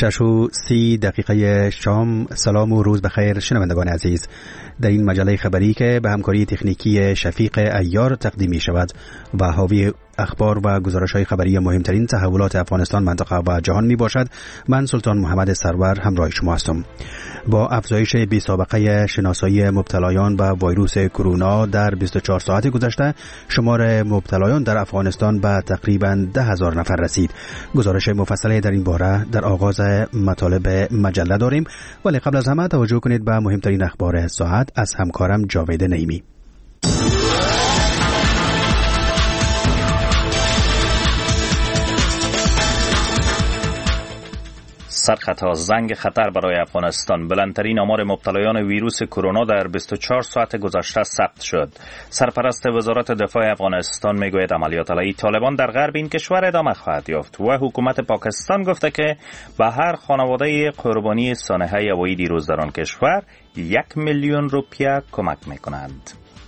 6:30 شام. سلام و روز بخیر شنوندگان عزیز. در این مجله خبری که به همکاری تکنیکی شفیق عیار تقدیم می شود و حاوی اخبار و گزارش‌های خبری مهمترین تحولات افغانستان، منطقه و جهان می باشد، من سلطان محمد سرور همراه شما هستم. با افزایش بی‌سابقه شناسایی مبتلایان به ویروس کرونا در 24 ساعت گذشته، شمار مبتلایان در افغانستان به تقریباً 10,000 نفر رسید. گزارش مفصلی در این باره در آغاز مطالب مجله داریم، ولی قبل از همه توجه کنید به مهمترین اخبار ساعت از همکارم جاوید نعیمی. سرخط زنگ خطر برای افغانستان. بلندترین آمار مبتلایان ویروس کرونا در 24 ساعت گذشته ثبت شد. سرپرست وزارت دفاع افغانستان میگوید عملیات علیه طالبان در غرب این کشور ادامه خواهد یافت و حکومت پاکستان گفته که به هر خانواده قربانی سانحه هوایی دیروز در آن کشور 1,000,000 روپیه کمک میکنند.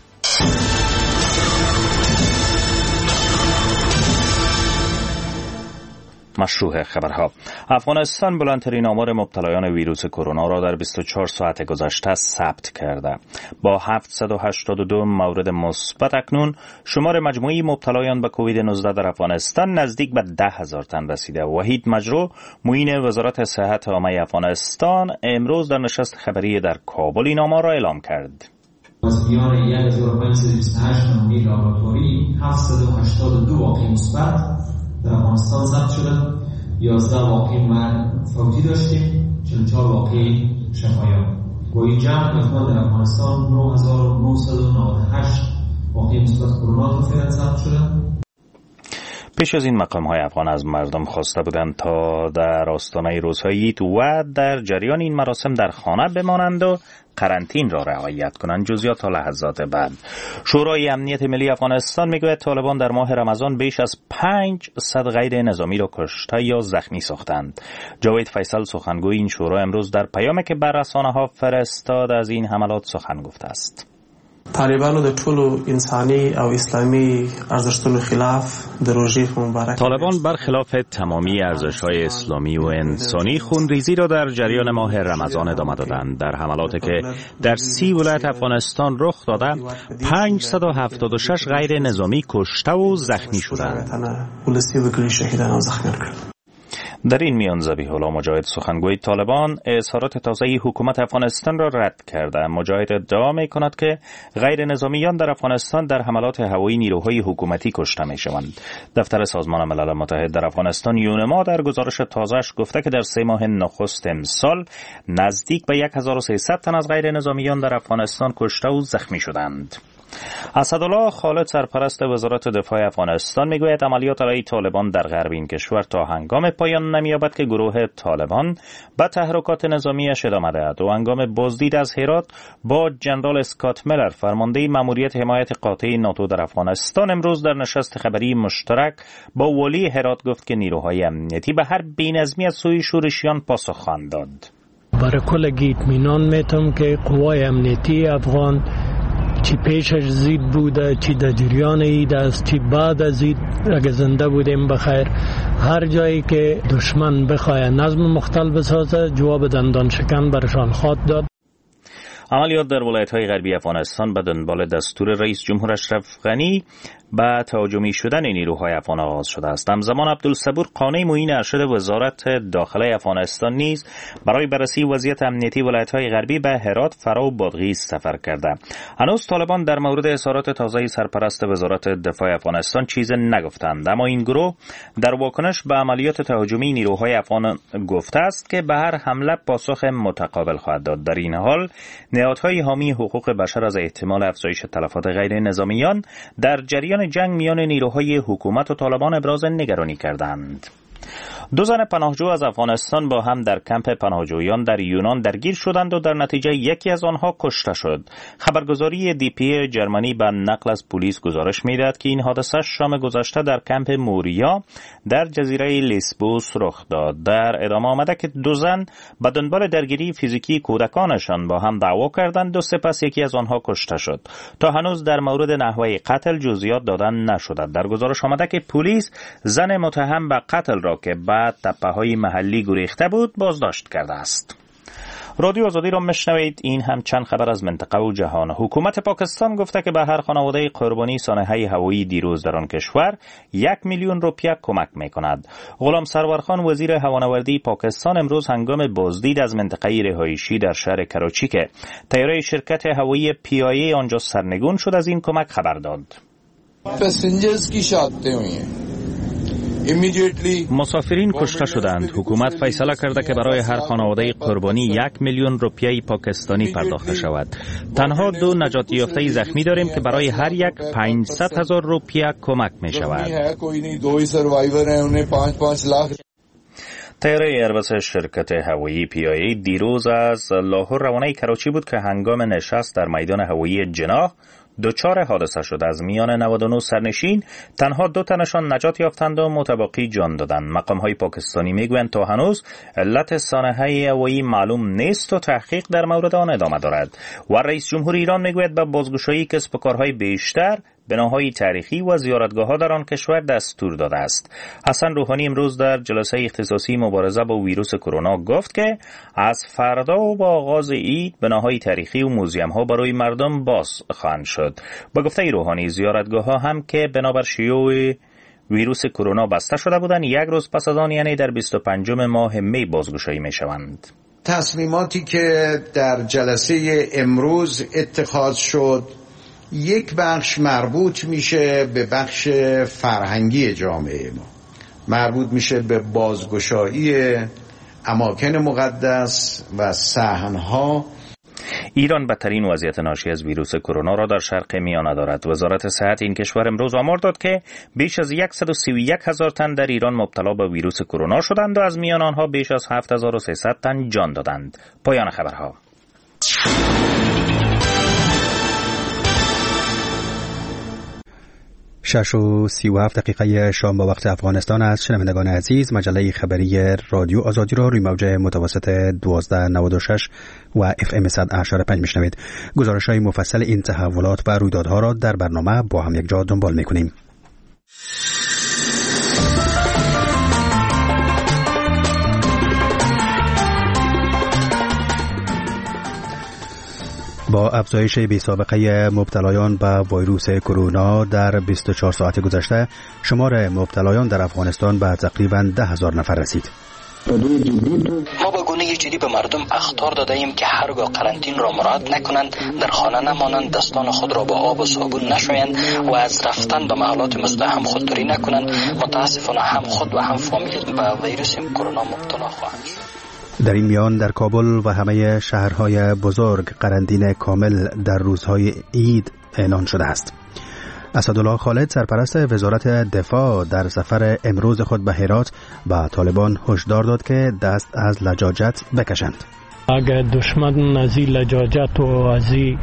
مشروع خبرها. افغانستان بلندترین آمار مبتلایان ویروس کرونا را در 24 ساعت گذشته ثبت کرده. با 782 مورد مثبت اکنون شمار مجموعی مبتلایان به کووید 19 در افغانستان نزدیک به 10,000 تن رسیده. وحید مجرو، معین وزارت صحت عامه افغانستان، امروز در نشست خبری در کابل این آمار را اعلام کرد. از میان 1528 نمونه لابراتواری 782 واقعه مثبت در افغانستان ثبت شده، 11 واقعه فوتی داشتیم، 44 واقعه شفایاب. با این جمع تقریبا در افغانستان 9998 واقعه مثبت کرونا فعلا ثبت شده. پیش از این مقام‌های افغان از مردم خواسته بودند تا در آستانه روزهای عید و در جریان این مراسم در خانه بمانند و قرنطین را رعایت کنند. جزئیات تا لحظات بعد. شورای امنیت ملی افغانستان میگوید طالبان در ماه رمضان بیش از 500 غیر نظامی را کشته یا زخمی ساختند. جاوید فیصل، سخنگوی این شورا، امروز در پیامی که بر رسانه‌ها فرستاد از این حملات سخن گفته است. طالبانو د ټولو انساني او اسلامي ارزښتونو خلاف د روژې مبارک طالبان برخلاف تمامی ارزش‌های اسلامی و انسانی خونریزی را در جریان ماه رمضان ادامه دادند. در حملاتی که در 30 ولایت افغانستان رخ داده 576 غیر نظامی کشته و زخمی شدند. در این میان ذبیح الله مجاهد، سخنگوی طالبان، اظهارات تازه حکومت افغانستان را رد کرده. مجاهد ادعا می‌کند که غیر نظامیان در افغانستان در حملات هوایی نیروهای حکومتی کشته می‌شوند. دفتر سازمان ملل متحد در افغانستان یونما در گزارش تازه‌اش گفته که در 3 ماه نخست امسال نزدیک به 1300 تن از غیر نظامیان در افغانستان کشته و زخمی شدند. اسدالله خالد، سرپرست وزارت دفاع افغانستان، میگوید عملیات علیه طالبان در غرب این کشور تا هنگام پایان نمی‌یابد که گروه طالبان به تحرکات نظامیش ادامه دهد و هنگام بازدید از هرات با جنرال اسکات میلر، فرمانده ماموریت حمایت قاطع ناتو در افغانستان، امروز در نشست خبری مشترک با والی هرات گفت که نیروهای امنیتی به هر بی‌نظمی از سوی شورشیان پاسخ خواهند داد. برای کلگی اطمینان میتم که قوای امنیتی افغان چی پیش از زید بوده، چی در جریان اید است، چی بعد از اید اگه زنده بودیم بخیر، هر جایی که دشمن بخواه نظم مختل بسازه جواب دندان شکن برشان خواهد داد. عملیات در ولایت‌های غربی افغانستان به دنبال دستور رئیس جمهور اشرف غنی به تهاجمی شدن نیروهای افغان آغاز شده است. همزمان عبدالصبور قانی، معین ارشد وزارت داخله افغانستان، نیز برای بررسی وضعیت امنیتی ولایت‌های غربی به هرات، فرا و بادغیس سفر کرده. هنوز طالبان در مورد اظهارات تازه سرپرست وزارت دفاع افغانستان چیزی نگفتند، اما این گروه در واکنش به عملیات تهاجمی نیروهای افغان گفته است که به هر حمله پاسخ متقابل خواهد داد. در این حال نهادهای حامی حقوق بشر از احتمال افزایش تلفات غیر نظامیان در جریان جنگ میان نیروهای حکومت و طالبان ابراز نگرانی کردند. 2 زن پناهجو از افغانستان با هم در کمپ پناهجویان در یونان درگیر شدند و در نتیجه یکی از آنها کشته شد. خبرگزاری DPA جرمنی به نقل از پلیس گزارش می‌دهد که این حادثه شام گذشته در کمپ موریا در جزیره لیسبوس رخ داد. در ادامه آمده که 2 زن به دنبال درگیری فیزیکی کودکانشان با هم دعوا کردند و سپس یکی از آنها کشته شد. تا هنوز در مورد نحوه قتل جزئیات دادن نشده. در گزارش آمده که پلیس زن متهم به قتل را که و تپه‌های محلی گریخته بود بازداشت کرده است. رادیو آزادی را میشنوید. این هم چند خبر از منطقه و جهان. حکومت پاکستان گفته که به هر خانواده قربانی سانحه هوایی دیروز در آن کشور 1 میلیون روپیه کمک میکند. غلام سرور خان وزیر هوانوردی پاکستان امروز هنگام بازدید از منطقه رهایشی در شهر کراچی که طیاره شرکت هوایی PIA آنجا سرنگون شد از این کمک خبر داد. پسنجرز کی شادتے ہوئی ہیں. مسافرین کشته شدند. حکومت فیصله کرده که برای هر خانواده قربانی 1 میلیون روپیه پاکستانی پرداخت شود. تنها 2 نجات یافته زخمی داریم که برای هر یک 500,000 روپیه کمک می شود. طیاره ایربس شرکت هوایی PIA دیروز از لاهور روانه کراچی بود که هنگام نشست در میدان هوایی جناح دچار حادثه شد. از میان 99 سرنشین تنها 2 تنشان نجات یافتند و متبقی جان دادند. مقام‌های پاکستانی میگویند تا هنوز علت سانحه هوایی معلوم نیست و تحقیق در مورد آن ادامه دارد. و رئیس جمهور ایران میگوید به بازگشایی کسب و کارهای بیشتر، بناهای تاریخی و زیارتگاه‌ها در آن کشور دستور داده است. حسن روحانی امروز در جلسه اختصاصی مبارزه با ویروس کرونا گفت که از فردا و با آغاز عید بناهای تاریخی و موزیم‌ها برای مردم باز خواهند شد. با گفته روحانی زیارتگاه‌ها هم که بنابر شیوع ویروس کرونا بسته شده بودند 1 روز پس از آن یعنی در 25 ماه می بازگشایی می‌شوند. تصمیماتی که در جلسه امروز اتخاذ شد یک بخش مربوط میشه به بخش فرهنگی جامعه ما، مربوط میشه به بازگشایی اماکن مقدس و صحنها. ایران بدترین وضعیت ناشی از ویروس کرونا را در شرق میانه دارد. وزارت صحت این کشور امروز آمار داد که بیش از 131,000 تن در ایران مبتلا به ویروس کرونا شدند و از میان آنها بیش از 7,300 تن جان دادند. پایان خبرها. 6:37 شام با وقت افغانستان است. شنوندگان عزیز، مجله خبری رادیو آزادی را روی موج متوسط 1296 و FM 100.5 میشنوید. گزارش‌های مفصل این تحولات و رویدادها را در برنامه با هم یک جا دنبال می‌کنیم. با افزایش بی‌سابقه مبتلایان به ویروس کرونا در 24 ساعت گذشته، شمار مبتلایان در افغانستان به تقریباً 10,000 نفر رسید. ما با گونه جدی به مردم اخطار داده ایم که هرگاه قرنطین را مراعات نکنند، در خانه نمانند، دستان خود را با آب و صابون نشویند و از رفتن به محلات مزدحم خودداری نکنند. متاسفانه هم خود و هم فامیل به ویروس کرونا مبتلا خواهند شد. در این میان در کابل و همه شهرهای بزرگ قرنطینه کامل در روزهای عید اعلان شده است. اسدالله خالد سرپرست وزارت دفاع در سفر امروز خود به هرات به طالبان هشدار داد که دست از لجاجت بکشند. اگر دشمن از این لجاجت و از این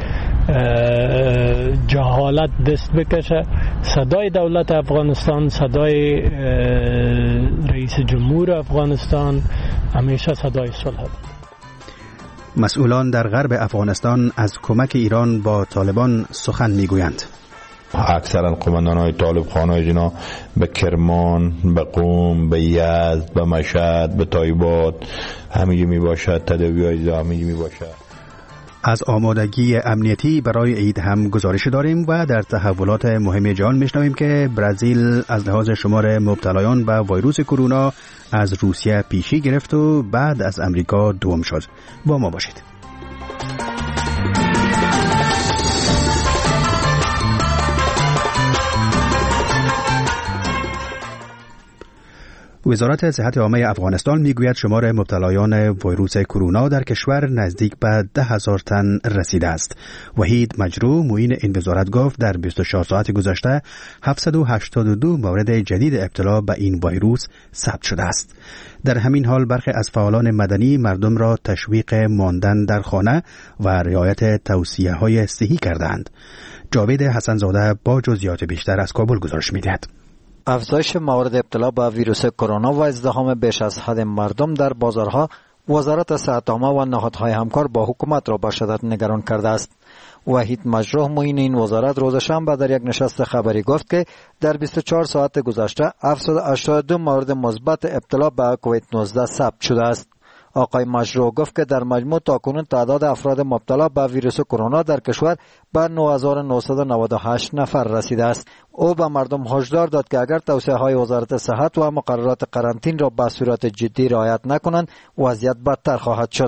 جهالت دست بکشه، صدای دولت افغانستان، صدای رئیس جمهور افغانستان همیشه صدای صلح بود. مسئولان در غرب افغانستان از کمک ایران با طالبان سخن میگویند. اکثرا قماندان‌های طالب خانای جنا به کرمان، به قم، به یزد، به مشهد، به تایبات همگی می باشد، تداوی‌های همگی می باشد. از آمادگی امنیتی برای عید هم گزارش داریم و در تحولات مهم جهان میشنویم که برزیل از لحاظ شمار مبتلایان به ویروس کرونا از روسیه پیشی گرفت و بعد از امریکا دوم شد. با ما باشید. وزارت صحت عامه افغانستان میگوید شمار مبتلایان ویروس کرونا در کشور نزدیک به 10,000 تن رسیده است. وحید مجرو معین این وزارت گفت در 24 ساعت گذشته 782 مورد جدید ابتلا به این ویروس ثبت شده است. در همین حال برخی از فعالان مدنی مردم را تشویق ماندن در خانه و رعایت توصیه‌های صحی کردند. جاوید حسن‌زاده با جزئیات بیشتر از کابل گزارش می‌دهد. افزایش موارد ابتلا به ویروس کرونا و ازدحام بیش از حد مردم در بازارها وزارت صحت عامه و نهادهای همکار با حکومت را به شدت نگران کرده است. وحید مجروح معین این وزارت روز شنبه در یک نشست خبری گفت که در 24 ساعت گذشته 782 مورد مثبت ابتلا به کووید 19 ثبت شده است. آقای مجروح گفت که در مجموع تاکنون تعداد افراد مبتلا به ویروس کرونا در کشور به 9998 نفر رسیده است. او به مردم هشدار داد که اگر توصیه‌های وزارت صحت و مقررات قرنطینه را به صورت جدی رعایت نکنند وضعیت بدتر خواهد شد.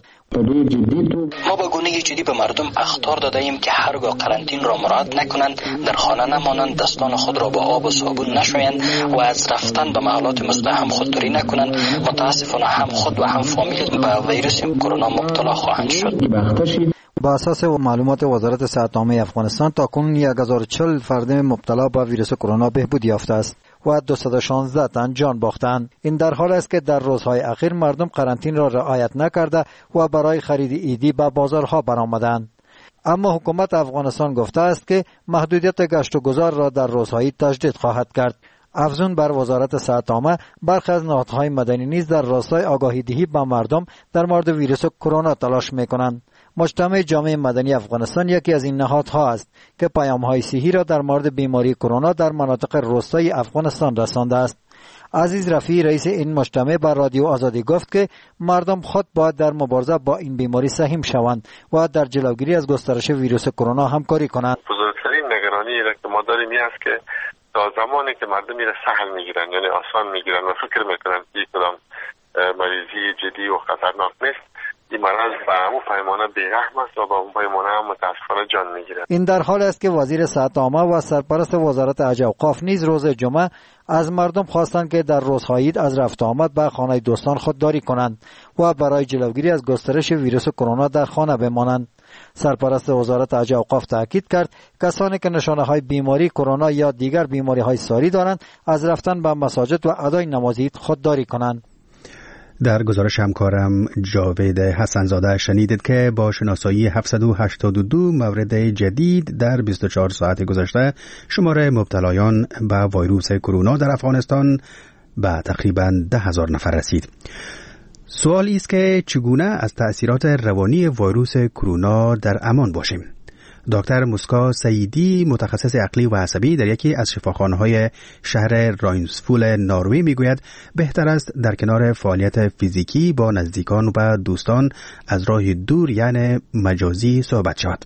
ما به گونه جدی به مردم اخطار داده ایم که هرگاه قرنطینه را مراعات نکنند، در خانه نمانند، دستان خود را با آب و صابون نشویند و از رفتن به محلات مزدحم خودداری نکنند. متاسفانه هم خود و هم فامیل به ویروس کرونا مبتلا خواهند شد. با اساس معلومات وزارت صحت عامه افغانستان تاکنون 1040 فرد مبتلا به ویروس کرونا بهبود یافته است و 216 تن جان باختند. این در حال است که در روزهای اخیر مردم قرنطینه را رعایت نکرده و برای خرید عیدی به بازارها برآمدند. اما حکومت افغانستان گفته است که محدودیت گشت و گذار را در روزهای تجدید خواهد کرد. افزون بر وزارت صحت عامه، برخی از نهادهای مدنی نیز در راستای آگاهی دهی به مردم در مورد ویروس کرونا تلاش می‌کنند. مجتمع جامعه مدنی افغانستان یکی از این نهادها است که پیام‌های صحی را در مورد بیماری کرونا در مناطق روستایی افغانستان رسانده است. عزیز رفیعی رئیس این مجتمع بر رادیو آزادی گفت که مردم خود باید در مبارزه با این بیماری سهم شوند و در جلوگیری از گسترش ویروس کرونا همکاری کنند. بزرگترین نگرانی که ما داریم این است که تا زمانی که مردم میره سهل میگیرن، یعنی آسان میگیرن و فکر میکنن که کدام مریضی جدی و خطرناک نیست، این مرض به همون پیمانه بی‌رحم است و به اون پیمانه هم متاسفانه جان میگیره. این در حال است که وزیر صحت عامه و سرپرست وزارت حج و اوقاف نیز روز جمعه از مردم خواستند که در روزهای عید از رفت آمد به خانه دوستان خودداری کنند و برای جلوگیری از گسترش ویروس کرونا در خانه بمانند. سرپرست وزارت حج و اوقاف تاکید کرد کسانی که نشانه‌های بیماری کرونا یا دیگر بیماری‌های ساری دارند از رفتن به مساجد و ادای نماز عید خودداری کنند. در گزارش همکارم جاوید حسنزاده شنیدید که با شناسایی 782 مورد جدید در 24 ساعت گذشته شمار مبتلایان به ویروس کرونا در افغانستان به تقریباً 10,000 نفر رسید. سوالی است که چگونه از تأثیرات روانی ویروس کرونا در امان باشیم؟ دکتر مسکا سیدی متخصص عقلی و عصبی در یکی از شفاخانه‌های شهر راینسفول نروژ میگوید بهتر است در کنار فعالیت فیزیکی با نزدیکان و دوستان از راه دور یعنی مجازی صحبت شود.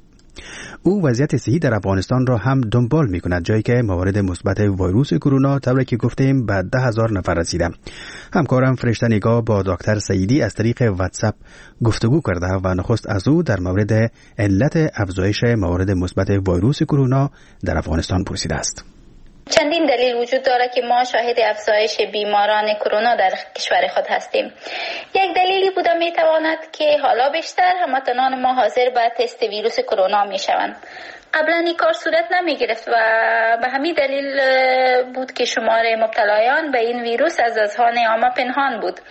او وضعیت صحی در افغانستان را هم دنبال می کند، جایی که موارد مثبت ویروس کرونا طوری که گفتیم به 10,000 نفر رسیده. همکارم فرشته نگاه با دکتر سیدی از طریق واتساپ گفتگو کرده و نخست از او در مورد علت افزایش موارد مثبت ویروس کرونا در افغانستان پرسیده است. چندین دلیل وجود داره که ما شاهد افزایش بیماران کرونا در کشور خود هستیم. یک دلیلی بوده میتواند که حالا بیشتر هموطنان ما حاضر به تست ویروس کرونا میشوند. قبلا این کار صورت نمی گرفت و به همین دلیل بود که شمار مبتلایان به این ویروس از اذهان عامه پنهان بود.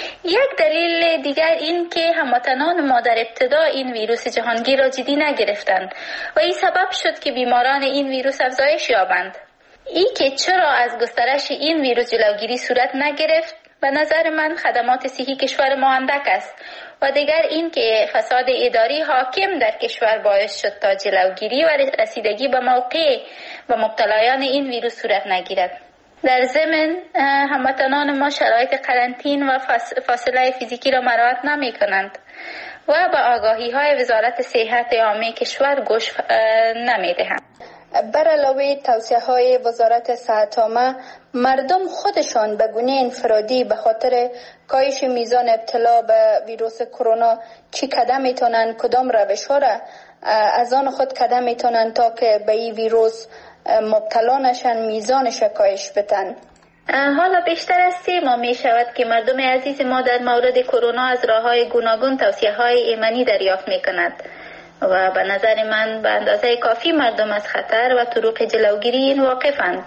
یک دلیل دیگر این که هموطنان ما در ابتدا این ویروس جهانگیر را جدی نگرفتند و این سبب شد که بیماران این ویروس افزایش یابند. ای که چرا از گسترش این ویروس جلوگیری صورت نگرفت به نظر من خدمات صحی کشور ما اندک است و دیگر این که فساد اداری حاکم در کشور باعث شد تا جلوگیری و رسیدگی به موقع و مبتلایان این ویروس صورت نگیرد. در ضمن هموطنان ما شرایط قرنطینه و فاصله فیزیکی را مراعات نمی کنند و به آگاهی های وزارت صحت عامه کشور گوش نمی دهند. بر علاوه توصیه های وزارت صحت عامه، مردم خودشان به گونه انفرادی به خاطر کاهش میزان ابتلا به ویروس کرونا چی قدم میتونن، کدام روش ها را از آن خود قدم میتونن تا که به این ویروس مبتلا نشن، میزانش کاهش بدن. حالا بیشتر از 3 ماه می شود که مردم عزیز ما در مورد کرونا از راه های گوناگون توصیه های ایمنی دریافت می کند و به نظر من به اندازه کافی مردم از خطر و طرق جلوگیری این واقفند.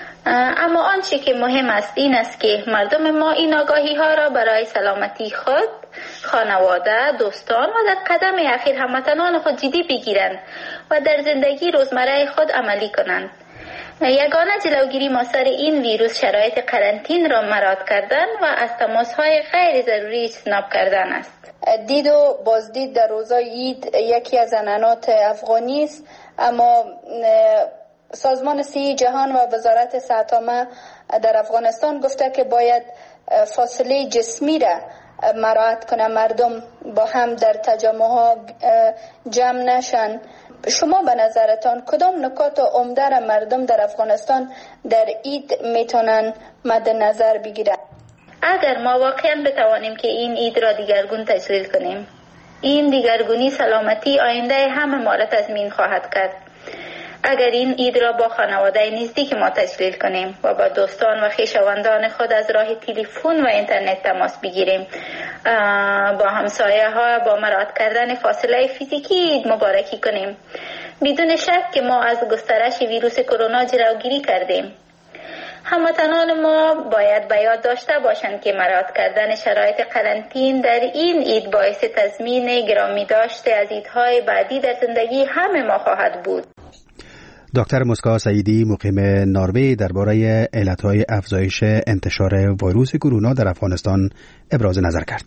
اما آنچه که مهم است این است که مردم ما این آگاهی ها را برای سلامتی خود، خانواده، دوستان و در قدم اخیر هموطنان خود جدی بگیرند و در زندگی روزمره خود عملی کنند. یگانه جلوگیری مؤثر این ویروس شرایط قرنطین را مراعات کردن و از تماس‌های غیر ضروری اجتناب کردن است. دید و بازدید در روزای عید یکی از عنعنات افغانی است، اما سازمان صحی جهان و وزارت صحت عامه در افغانستان گفته که باید فاصله جسمی را مراعات کنه، مردم با هم در تجمعها جمع نشن. شما به نظرتان کدام نکات عمده را مردم در افغانستان در عید میتونن مد نظر بگیرن؟ اگر ما واقعا بتوانیم که این عید را دیگرگون تجلیل کنیم، این دیگرگونی سلامتی آینده همه ما را تضمین خواهد کرد. اگر این عید را با خانواده نزدیک ما تجلیل کنیم و با دوستان و خویشاوندان خود از راه تلفن و اینترنت تماس بگیریم، با همسایه ها با مراعات کردن فاصله فیزیکی عید مبارکی کنیم، بدون شک که ما از گسترش ویروس کرونا جلوگیری کردیم. هموطنان ما باید به یاد داشته باشند که مراعات کردن شرایط قرنطین در این عید باعث تضمین گرامی داشته از عیدهای بعدی در زندگی همه ما خواهد بود. دکتر مسکا سعیدی مقیم نروژ درباره علتهای افزایش انتشار ویروس کرونا در افغانستان ابراز نظر کرد.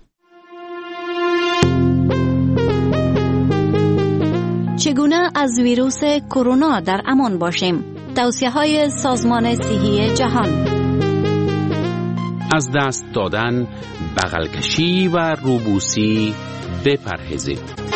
چگونه از ویروس کرونا در امان باشیم؟ توصیه‌های سازمان صحی جهان: از دست دادن، بغل کشی و روبوسی بپرهیزید.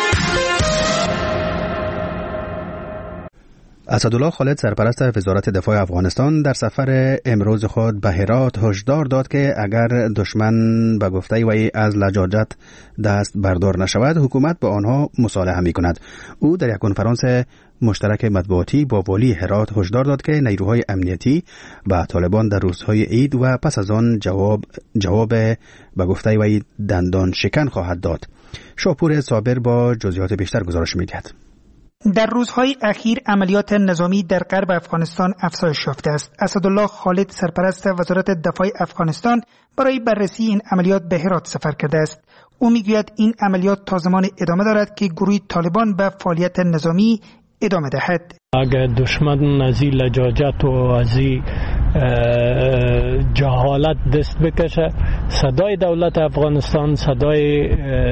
اسدالله خالد سرپرست وزارت دفاع افغانستان در سفر امروز خود به هرات هشدار داد که اگر دشمن به گفته وی از لجاجت دست بردار نشود، حکومت با آنها مصالحه می‌کند. او در یک کنفرانس مشترک مطبوعاتی با والی هرات هشدار داد که نیروهای امنیتی به طالبان در روزهای عید و پس از آن جواب به گفته وی دندان شکن خواهد داد. شاپور صابر با جزئیات بیشتر گزارش می‌دهد. در روزهای اخیر عملیات نظامی در غرب افغانستان افزایش یافته است. اسدالله خالد سرپرست وزارت دفاع افغانستان برای بررسی این عملیات به هرات سفر کرده است. او میگوید این عملیات تا زمان ادامه دارد که گروه طالبان به فعالیت نظامی ادامه دهد. اگر دشمن از این لجاجت و از این جهالت دست بکشه، صدای دولت افغانستان، صدای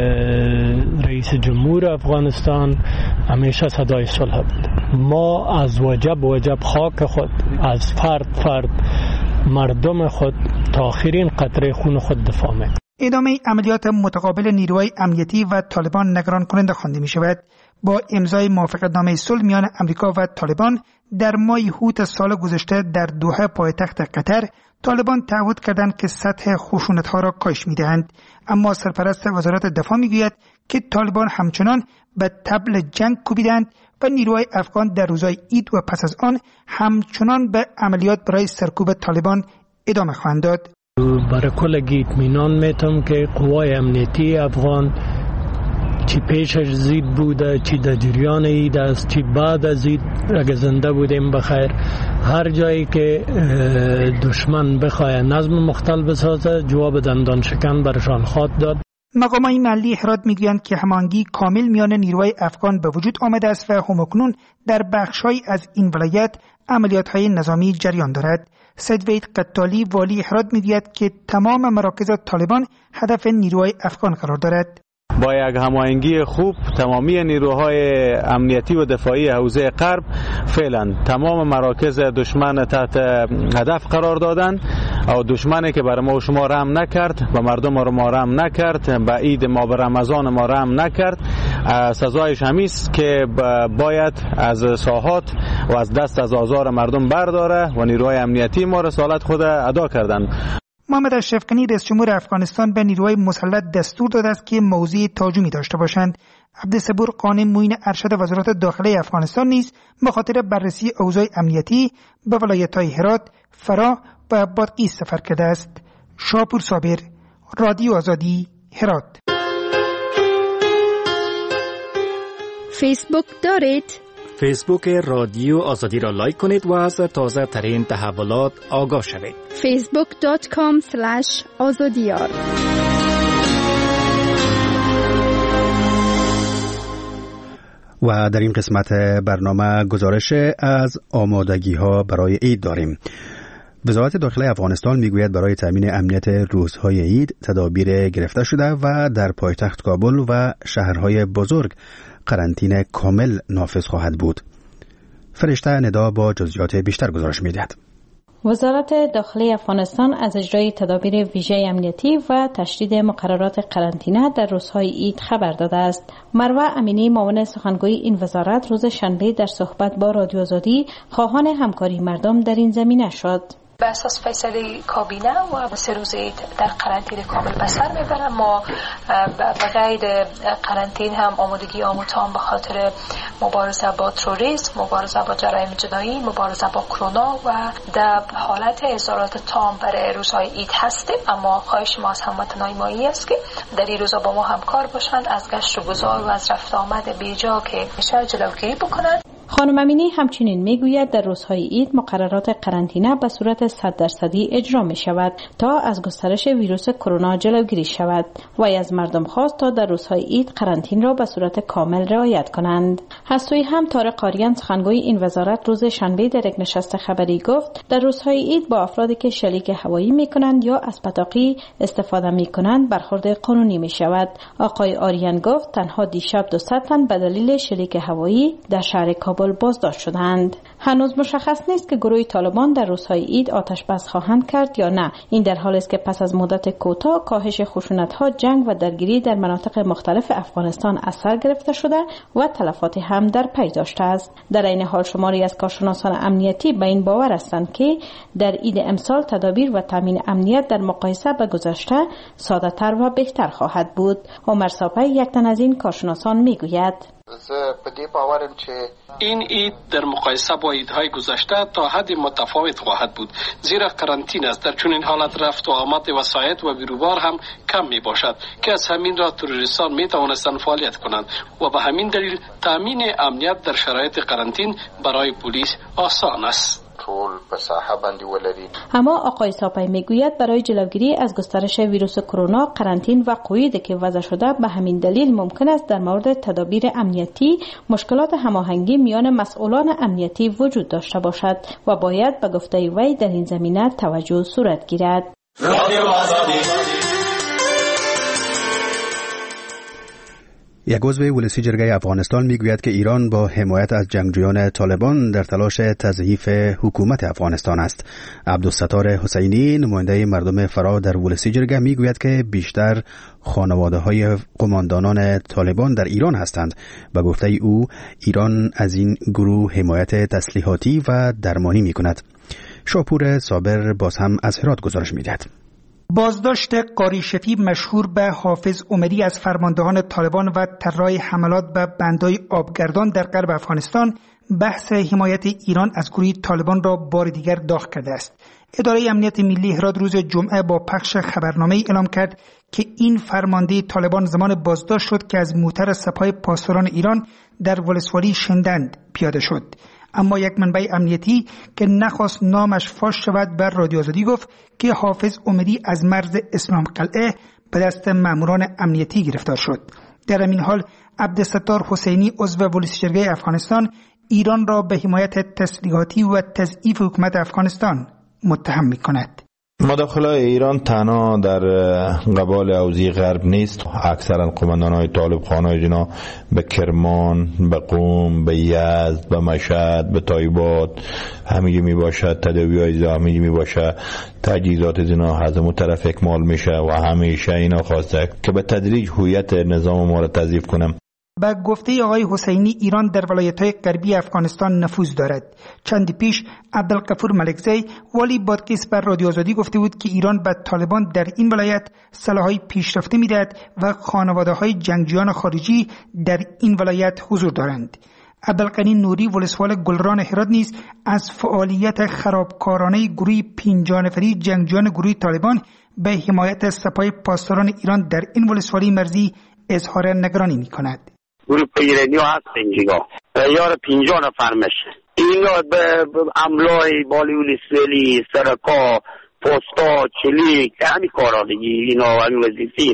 رئیس جمهور افغانستان همیشه صدای صلح بود. ما از وجب خاک خود، از فرد مردم خود تا آخرین قطره خون خود دفاع می‌کنیم. ادامه عملیات متقابل نیروهای امنیتی و طالبان نگران کننده خوانده می شود. با امضای موافقتنامه صلح میان امریکا و طالبان در ماه هوت سال گذشته در دوحه پایتخت قطر، طالبان تعهد کردند که سطح خشونت‌ها را کاهش می‌دهند، اما سرپرست وزارت دفاع می‌گوید که طالبان همچنان به طبل جنگ کوبیدند و نیروهای افغان در روزهای عید و پس از آن همچنان به عملیات برای سرکوب طالبان ادامه خواهند داد. برای کلگی اطمینان میتم که قوای امنیتی افغان چی پیشش زید بوده، چی در جریان اید است، چی بعد از اید اگه زنده بودیم بخیر، هر جایی که دشمن بخواه نظم مختل بسازه جواب دندان شکن برشان خواهد داد. مقامات محلی هرات میگویند که هماهنگی کامل میان نیروهای افغان به وجود آمده است و همکنون در بخش‌های از این ولایت عملیات‌های نظامی جریان دارد. سید وحید قطالی والی هرات میگوید که تمام مراکز طالبان هدف نیروهای افغان قرار دارد. با یک هماهنگی خوب تمامی نیروهای امنیتی و دفاعی حوزه غرب فعلا تمام مراکز دشمن تحت هدف قرار دادن و دشمنی که بر ما و شما رحم نکرد، به مردم ما رحم نکرد، به عید ما به رمضان ما رحم نکرد، سزایش همیست که باید از ساحات و از دست از آزار مردم برداره و نیروهای امنیتی ما رسالت خود ادا کردن. محمد اشرف غنی رئیس جمهور افغانستان به نیروهای مسلح دستور داده است که موضع تهاجمی داشته باشند. عبدالصبور قانع معین ارشد وزارت داخله افغانستان نیز به خاطر بررسی اوضاع امنیتی به ولایت‌های هرات، فرا و بادغیس سفر کرده است. شاپور صابر، رادیو آزادی، هرات. فیسبوک دارید؟ فیسبوک رادیو آزادی را لایک کنید و از تازه ترین تحولات آگاه شوید. facebook.com/azadiyar. و در این قسمت برنامه گزارش از آمادگی ها برای عید داریم. وزارت داخله افغانستان میگوید برای تامین امنیت روزهای عید تدابیر گرفته شده و در پایتخت کابل و شهرهای بزرگ قرنطینه کامل نافذ خواهد بود. فرشته ندا با جزئیات بیشتر گزارش میدهد. وزارت داخله افغانستان از اجرای تدابیر ویژه امنیتی و تشدید مقررات قرنطینه در روزهای عید خبر داده است. مروه امینی معاون سخنگوی این وزارت روز شنبه در صحبت با رادیو آزادی خواهان همکاری مردم در این زمینه شد. به اساس فیصله کابینه و 3 روز در قرنطینه کامل به سر میبرم. ما به غیر قرنطینه هم آمادگی تام به خاطر مبارزه با تروریسم، مبارزه با جرایم جنایی، مبارزه با کرونا و در حالت اظهارات تام برای روزهای عید هستیم. اما خواهش ما از هموطنان مایی است که در این روزا با ما همکار باشند، از گشت و گذار و از رفت آمد بیجا که میشه جلوگیری بکنند. خانم امینی همچنین میگوید در روزهای عید مقررات قرنطینه به صورت 100% اجرا می شود تا از گسترش ویروس کرونا جلوگیری شود و از مردم خواست تا در روزهای عید قرنطینه را به صورت کامل رعایت کنند. از سوی هم طارق آریان سخنگوی این وزارت روز شنبه در یک نشست خبری گفت در روزهای عید با افرادی که شلیک هوایی می کنند یا از پتاقی استفاده می کنند برخورد قانونی می شود. آقای آریان گفت تنها دیشب 200 تن به دلیل شلیک هوایی در شهر کابل بازداشت شدند. هنوز مشخص نیست که گروه طالبان در روزهای عید آتش بس خواهند کرد یا نه. این در حالی است که پس از مدت کوتاه کاهش خشونت‌ها، جنگ و درگیری در مناطق مختلف افغانستان اثر گرفته شده و تلفات هم در پی داشته است. در این حال شماری از کارشناسان امنیتی به این باور هستند که در عید امسال تدابیر و تامین امنیت در مقایسه با گذشته ساده‌تر و بهتر خواهد بود. عمر صاپی یک تن از این کارشناسان میگوید این عید در مقایسه با عیدهای گذشته تا حد متفاوت خواهد بود، زیرا قرنطینه است. در چنین حالت رفت و آمد وسایط و بیروبار هم کم می باشد که از همین راه تروریستان می توانستند فعالیت کنند و به همین دلیل تامین امنیت در شرایط قرنطینه برای پلیس آسان است. اما آقای ساپی میگوید برای جلوگیری از گسترش ویروس کرونا قرنطینه و قیودی که وضع شده به همین دلیل ممکن است در مورد تدابیر امنیتی مشکلات هماهنگی میان مسئولان امنیتی وجود داشته باشد و باید به گفته وی در این زمینه توجه صورت گیرد. یک عضو ولسی جرگه افغانستان میگوید که ایران با حمایت از جنگجویان طالبان در تلاش تضعیف حکومت افغانستان است. عبدالستار حسینی نماینده مردم فرا در ولسی جرگه میگوید که بیشتر خانواده‌های قماندانان طالبان در ایران هستند. به گفته او ایران از این گروه حمایت تسلیحاتی و درمانی میکند. شاپور صابر باز هم از هرات گزارش میدهد. بازداشت قاری شفیع مشهور به حافظ عمری از فرماندهان طالبان و طراح حملات به بندهای آبگردان در غرب افغانستان بحث حمایت ایران از گروه طالبان را بار دیگر داغ کرده است. اداره امنیت ملی هرات روز جمعه با پخش خبرنامه اعلام کرد که این فرمانده طالبان زمان بازداشت شد که از موتر سپاه پاسداران ایران در ولسوالی شندند پیاده شد. اما یک منبع امنیتی که نخواست نامش فاش شود بر رادیو آزادی گفت که حافظ عمری از مرز اسلام قلعه به دست ماموران امنیتی گرفتار شد. در این حال عبدالستار حسینی عضو ولسی جرگه افغانستان ایران را به حمایت تسلیحاتی و تضعیف حکومت افغانستان متهم می‌کند. مداخله ایران تنها در قبال حوزه غرب نیست. اکثرا قماندان‌های طالب خانای جنا به کرمان، به قم، به یزد، به مشهد، به تایبات همیشه می باشد. تداوی‌های زامینی می باشد. تجهیزات زنا از اون طرف اکمال میشه و همیشه اینا خواسته که به تدریج هویت نظام ما را تضعیف کنم. با گفته آقای حسینی ایران در ولایت‌های غربی افغانستان نفوذ دارد. چند پیش عبدالغفور ملکزی والی بادغیس بر رادیو آزادی گفته بود که ایران به طالبان در این ولایت سلاح‌های پیشرفته می‌دهد و خانواده‌های جنگجویان خارجی در این ولایت حضور دارند. عبدالغنی نوری ولسوال گلران هرات نیز از فعالیت خرابکارانه گروه 5 نفری جنگجویان گروه طالبان به حمایت سپاه پاسداران ایران در این ولسوالی مرزی اظهار نگرانی می‌کند. گروپ ایرانی هست اینجا یار 50 نفر میشه. اینا به عملای بالیولی سویلی سرکا پستا چلی همین کارا دیگه اینا همین وظیفه اینه.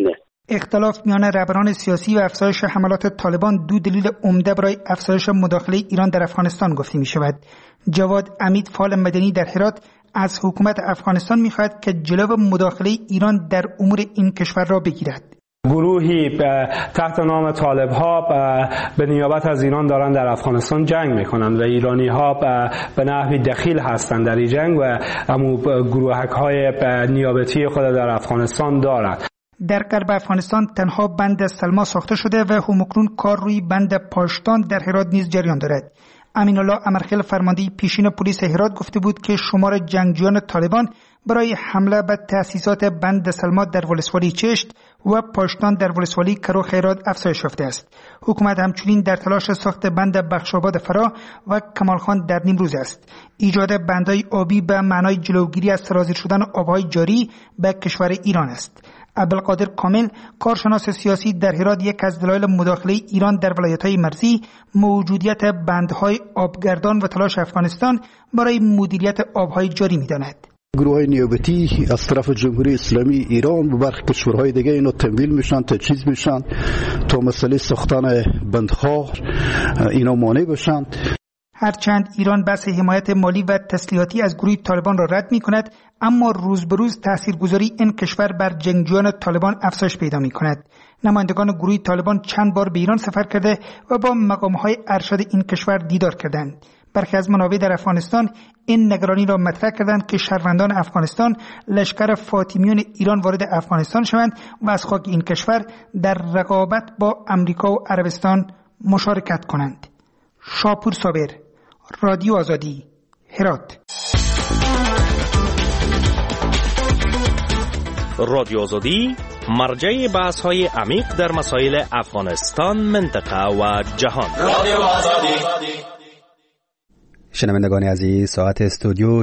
اختلاف میان رهبران سیاسی و افزایش حملات طالبان دو دلیل عمده برای افزایش مداخله ایران در افغانستان گفته می شود. جواد امید، فعال مدنی در هرات، از حکومت افغانستان می خواهد که جلو مداخله ایران در امور این کشور را بگیرد. گروهی تحت نام طالب ها به نیابت از ایران دارن در افغانستان جنگ میکنن و ایرانی ها به نحوی دخیل هستن در این جنگ و امو گروهک های نیابتی خود در افغانستان دارند. در غرب افغانستان تنها بند سلما ساخته شده و همکنون کار روی بند پاشتان در هرات نیز جریان دارد. امین الله امرخیل، فرمانده پیشین پلیس هرات، گفته بود که شمار جنگجویان طالبان برای حمله به تأسیسات بند سلما در ولسوالی چشت و پاشتان در ولسوالی کروخ هرات افزایش یافته است. حکومت همچنین در تلاش ساخت بند بخشاباد فرا و کمالخان در نیمروز است. ایجاد بندهای آبی به معنای جلوگیری از سرازیر شدن آبهای جاری به کشور ایران است. عبدالقادر کامل، کارشناس سیاسی در هرات، یک از دلایل مداخله ایران در ولایت‌های مرزی موجودیت بندهای آبگردان و تلاش افغانستان برای مدیریت آبهای جاری می‌داند. گروه‌های نیابتی از طرف جمهوری اسلامی ایران و برخی کشورهای دیگه اینو تمویل میشن، تجهیز میشن تا مسئله ساختن بندها اینا مانع بشن. هرچند ایران بحث حمایت مالی و تسلیحاتی از گروه طالبان را رد می‌کند، اما روز به روز تاثیرگذاری این کشور بر جنگجویان طالبان افزایش پیدا می‌کند. نمایندگان گروه طالبان چند بار به ایران سفر کرده و با مقام‌های ارشد این کشور دیدار کردند. برخی از منابع در افغانستان این نگرانی را مطرح کردند که شهروندان افغانستان لشکر فاطمیون ایران وارد افغانستان شوند و از خاک این کشور در رقابت با امریکا و عربستان مشارکت کنند. شاپور صابر، رادیو آزادی، هرات. رادیو آزادی مرجع بحث‌های عمیق در مسائل افغانستان، منطقه و جهان. رادیو آزادی. شنوندگان عزیز، ساعت استودیو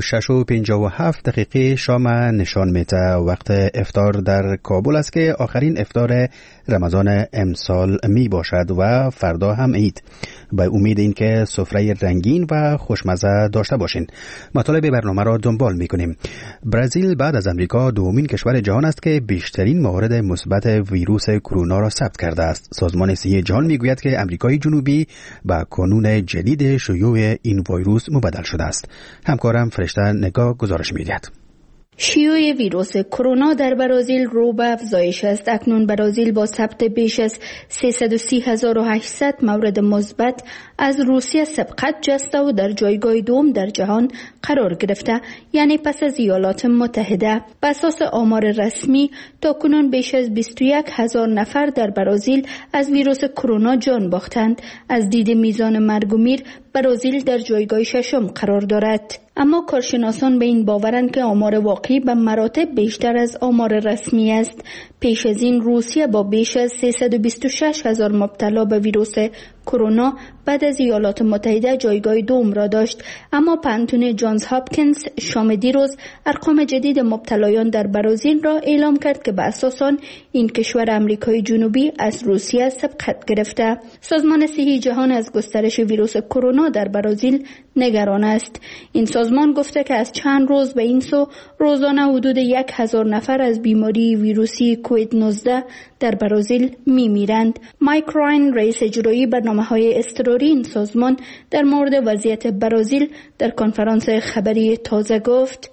6:57 شام نشان میده وقت افطار در کابل است که آخرین افطار رمضان امسال می باشد و فردا هم عید. به امید اینکه سفره رنگین و خوشمزه داشته باشین. مطالب برنامه را دنبال میکنیم. برزیل بعد از امریکا دومین کشور جهان است که بیشترین موارد مثبت ویروس کرونا را ثبت کرده است. سازمان صحی جهان میگوید که امریکای جنوبی با کانون جدید شیوع این ویروس مبدل شده است. همکارم فرشته نگاه گزارش می‌دهد. شیوع ویروس کرونا در برزیل رو به افزایش است. اکنون برزیل با ثبت بیش از 330,800 مورد مثبت از روسیه سبقت جسته و در جایگاه دوم در جهان قرار گرفته، یعنی پس از ایالات متحده. بر اساس آمار رسمی تاکنون بیش از 21,000 نفر در برزیل از ویروس کرونا جان باختند. از دید میزان مرگ و میر برزیل در جایگاه ششم قرار دارد. اما کارشناسان به این باورند که آمار واقعی به مراتب بیشتر از آمار رسمی است. پیش از این روسیه با بیش از 326,000 مبتلا به ویروس کرونا بعد از ایالات متحده جایگاه دوم را داشت، اما پانتون جانز هاپکینز شام دیروز ارقام جدید مبتلایان در برزیل را اعلام کرد که به اساس آن این کشور امریکای جنوبی از روسیه سبقت گرفته. سازمان صحی جهان از گسترش ویروس کرونا در برزیل نگران است. این سازمان گفته که از چند روز به این سو روزانه حدود 1,000 نفر از بیماری ویروسی کووید 19 در برزیل میمیرند. مایک راین، رئیس اجرایی برنامه‌های اضطراری این سازمان، در مورد وضعیت برزیل در کنفرانس خبری تازه گفت: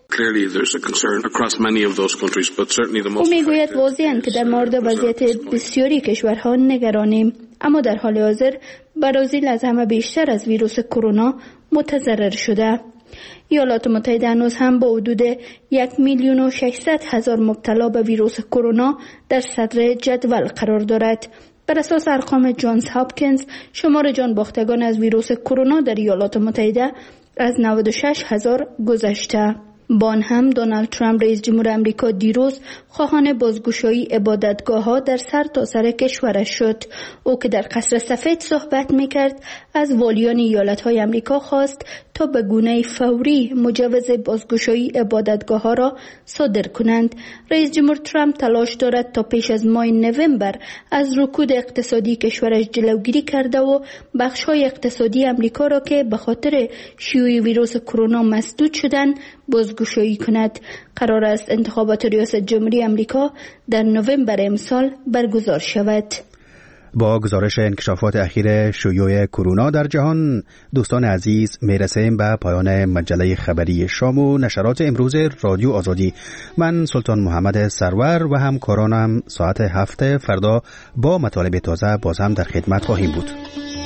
او میگوید واضحاً که در مورد وضعیت بسیاری کشورها نگرانیم، اما در حال حاضر برزیل از همه بیشتر از ویروس کرونا متضرر شده. ایالات متحده هنوز هم با حدود 1,600,000 مبتلا به ویروس کرونا در صدر جدول قرار دارد. بر اساس ارقام جانز هاپکینز، شمار جان باختگان از ویروس کرونا در ایالات متحده از 96,000 گذشته. بان هم دونالد ترامپ رئیس جمهور آمریکا دیروز خواهان بازگشایی عبادتگاه‌ها در سرتاسر کشورش شد. او که در قصر سفید صحبت می‌کرد از والیان ایالت‌های آمریکا خواست تا تا به گونه فوری مجوز بازگشایی عبادتگاه ها را صادر کنند. رئیس جمهور ترامپ تلاش دارد تا پیش از ماه نوامبر از رکود اقتصادی کشورش جلوگیری کرده و بخش‌های اقتصادی امریکا را که به خاطر شیوع ویروس کرونا مسدود شدند بازگشایی کند. قرار است انتخابات ریاست جمهوری امریکا در نوامبر امسال برگزار شود. با گزارش انکشافات اخیر شیوع کرونا در جهان، دوستان عزیز، میرسیم به پایان مجله خبری شام و نشرات امروز رادیو آزادی. من سلطان محمد سرور و همکارانم ساعت 7 فردا با مطالب تازه باز هم در خدمت خواهیم بود.